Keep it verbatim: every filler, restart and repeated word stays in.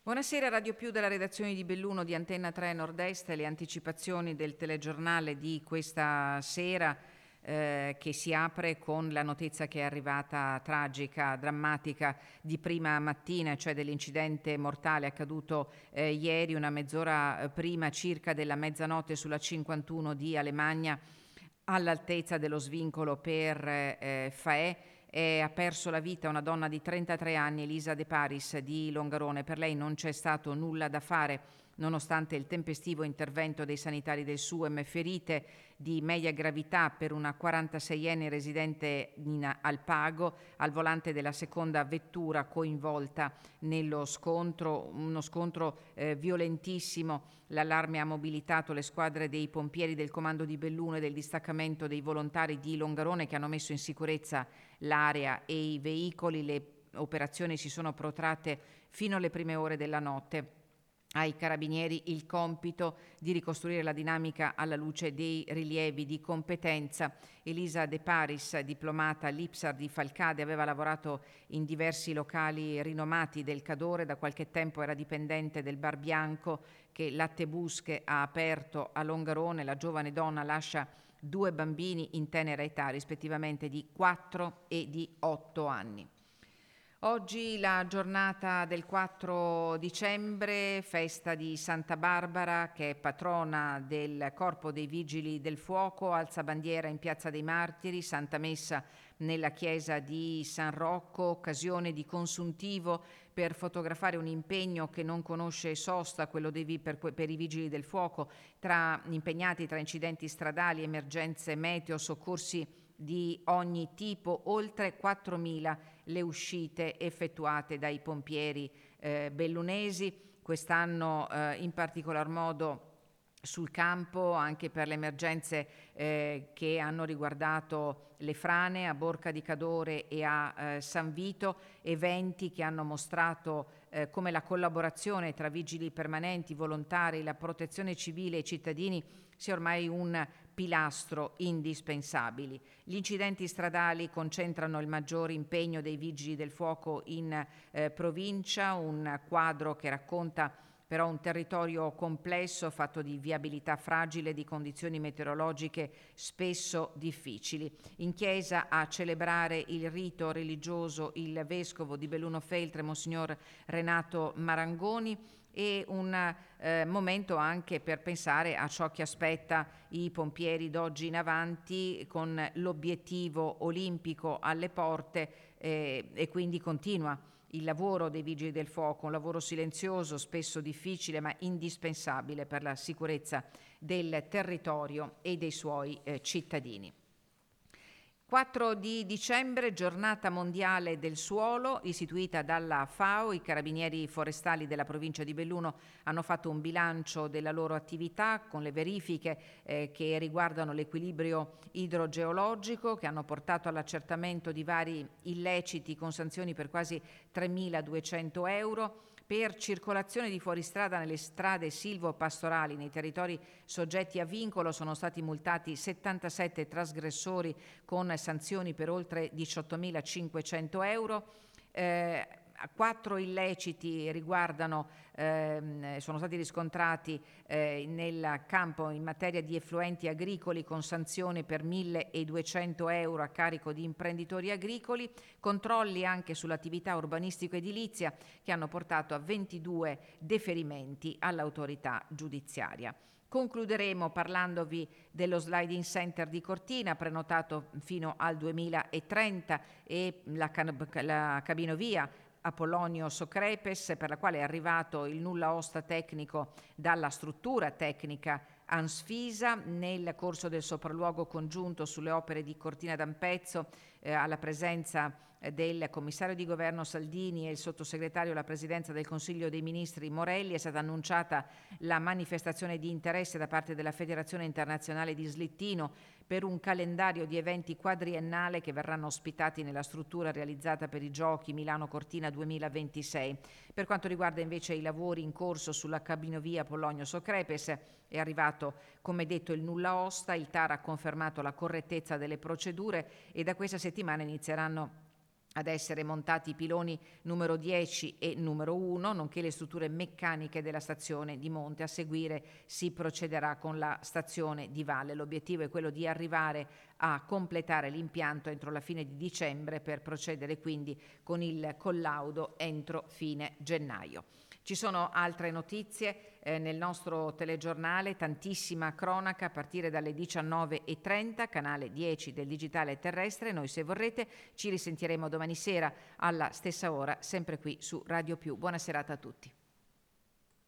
Buonasera, Radio Più della redazione di Belluno di Antenna tre Nord-Est, le anticipazioni del telegiornale di questa sera eh, che si apre con la notizia che è arrivata tragica, drammatica di prima mattina, cioè dell'incidente mortale accaduto eh, ieri, una mezz'ora prima circa della mezzanotte sulla cinquantuno di Alemagna, all'altezza dello svincolo per eh, Faè. E ha perso la vita una donna di trentatré anni, Elisa De Paris di Longarone. Per lei non c'è stato nulla da fare nonostante il tempestivo intervento dei sanitari del S U E M. Ferite di media gravità per una quarantaseienne residente in Alpago al volante della seconda vettura coinvolta nello scontro, uno scontro eh, violentissimo. L'allarme ha mobilitato le squadre dei pompieri del comando di Belluno e del distaccamento dei volontari di Longarone, che hanno messo in sicurezza l'area e i veicoli. Le operazioni si sono protratte fino alle prime ore della notte. Ai carabinieri il compito di ricostruire la dinamica alla luce dei rilievi di competenza. Elisa De Paris, diplomata all'I P S A R di Falcade, aveva lavorato in diversi locali rinomati del Cadore. Da qualche tempo era dipendente del Bar Bianco che Latte Busche ha aperto a Longarone. La giovane donna lascia due bambini in tenera età, rispettivamente di quattro e di otto anni. Oggi la giornata del quattro dicembre, festa di Santa Barbara, che è patrona del Corpo dei Vigili del Fuoco, alzabandiera in Piazza dei Martiri, Santa Messa nella chiesa di San Rocco, occasione di consuntivo per fotografare un impegno che non conosce sosta, quello dei, per, per i Vigili del Fuoco, tra impegnati tra incidenti stradali, emergenze meteo, soccorsi di ogni tipo. Oltre quattromila le uscite effettuate dai pompieri eh, bellunesi, quest'anno eh, in particolar modo sul campo anche per le emergenze eh, che hanno riguardato le frane a Borca di Cadore e a eh, San Vito, eventi che hanno mostrato eh, come la collaborazione tra vigili permanenti, volontari, la protezione civile e i cittadini sia ormai un pilastro indispensabili. Gli incidenti stradali concentrano il maggior impegno dei vigili del fuoco in eh, provincia, un quadro che racconta però un territorio complesso fatto di viabilità fragile, di condizioni meteorologiche spesso difficili. In chiesa a celebrare il rito religioso il vescovo di Belluno Feltre, Monsignor Renato Marangoni, e un eh, momento anche per pensare a ciò che aspetta i pompieri d'oggi in avanti, con l'obiettivo olimpico alle porte, eh, e quindi continua il lavoro dei vigili del fuoco, un lavoro silenzioso, spesso difficile, ma indispensabile per la sicurezza del territorio e dei suoi eh, cittadini. quattro di dicembre, giornata mondiale del suolo, istituita dalla FAO. I carabinieri forestali della provincia di Belluno hanno fatto un bilancio della loro attività con le verifiche eh, che riguardano l'equilibrio idrogeologico, che hanno portato all'accertamento di vari illeciti con sanzioni per quasi tremiladuecento euro. Per circolazione di fuoristrada nelle strade silvopastorali nei territori soggetti a vincolo sono stati multati settantasette trasgressori con sanzioni per oltre diciottomilacinquecento euro. Eh, Quattro illeciti riguardano, ehm, sono stati riscontrati eh, nel campo in materia di effluenti agricoli con sanzioni per milleduecento euro a carico di imprenditori agricoli, controlli anche sull'attività urbanistico-edilizia che hanno portato a ventidue deferimenti all'autorità giudiziaria. Concluderemo parlandovi dello Sliding Center di Cortina, prenotato fino al duemilatrenta, e la, can- la cabinovia Apollonio Socrepes, per la quale è arrivato il nulla osta tecnico dalla struttura tecnica Ansfisa. Nel corso del sopralluogo congiunto sulle opere di Cortina d'Ampezzo, eh, alla presenza eh, del commissario di governo Saldini e il sottosegretario alla presidenza del Consiglio dei Ministri Morelli, è stata annunciata la manifestazione di interesse da parte della Federazione Internazionale di Slittino per un calendario di eventi quadriennale che verranno ospitati nella struttura realizzata per i Giochi Milano Cortina duemilaventisei. Per quanto riguarda invece i lavori in corso sulla cabinovia Apollonio Socrepes, è arrivato, come detto, il nulla osta. Il T A R ha confermato la correttezza delle procedure e da questa settimana inizieranno ad essere montati i piloni numero dieci e numero uno, nonché le strutture meccaniche della stazione di monte. A seguire si procederà con la stazione di valle. L'obiettivo è quello di arrivare a completare l'impianto entro la fine di dicembre per procedere quindi con il collaudo entro fine gennaio. Ci sono altre notizie eh, nel nostro telegiornale, tantissima cronaca a partire dalle diciannove e trenta, canale dieci del digitale terrestre. Noi, se vorrete, ci risentiremo domani sera alla stessa ora, sempre qui su Radio Più. Buona serata a tutti.